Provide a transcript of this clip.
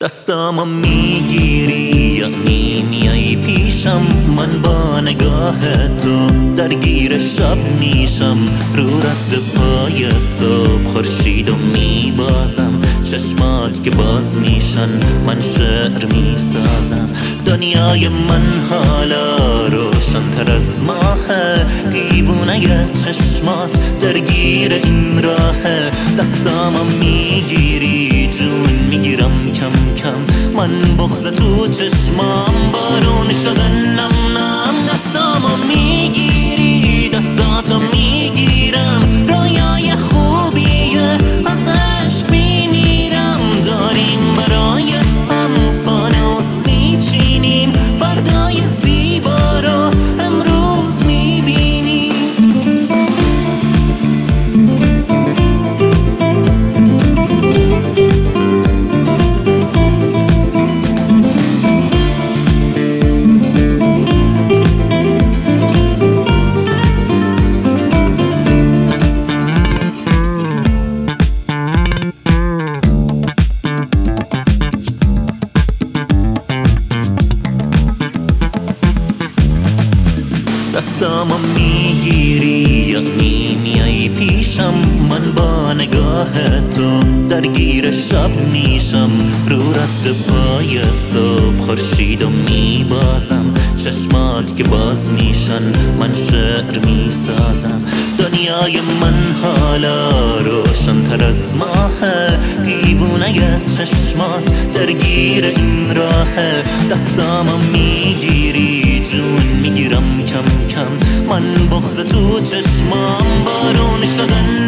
دستامو میگیری یعنی میای پیشم، من با نگاه تو درگیر شب میشم. رو رد پای صبح خورشیدو میبازم، چشمات که باز میشن من شعر میسازم. دنیای من حالا روشن‌تر از ماهه، دیوونه چشمات درگیر این راهه. دستامو میگیری جون میگیرم کم کم، من بغض تو چشمام بارون شده نم نم. دستامو میگیری دستاتو میگیرم، رویای خوبیه از عشق میمیرم. داریم برای هم فانوس میچینیم، فردای زیبا رو امروز میبینیم. دستامو میگیری یعنی میای پیشم، من با نگاه تو درگیر شب میشم. رو رد پای صبح خورشیدو میبازم، چشمات که باز میشن من شعر میسازم. دنیای من حالا روشن‌تر از ماهه، دیوونه چشمات درگیر این راهه. دستامو میگیری جون میگیرم کم کم، من بغض تو چشمام بارون شدن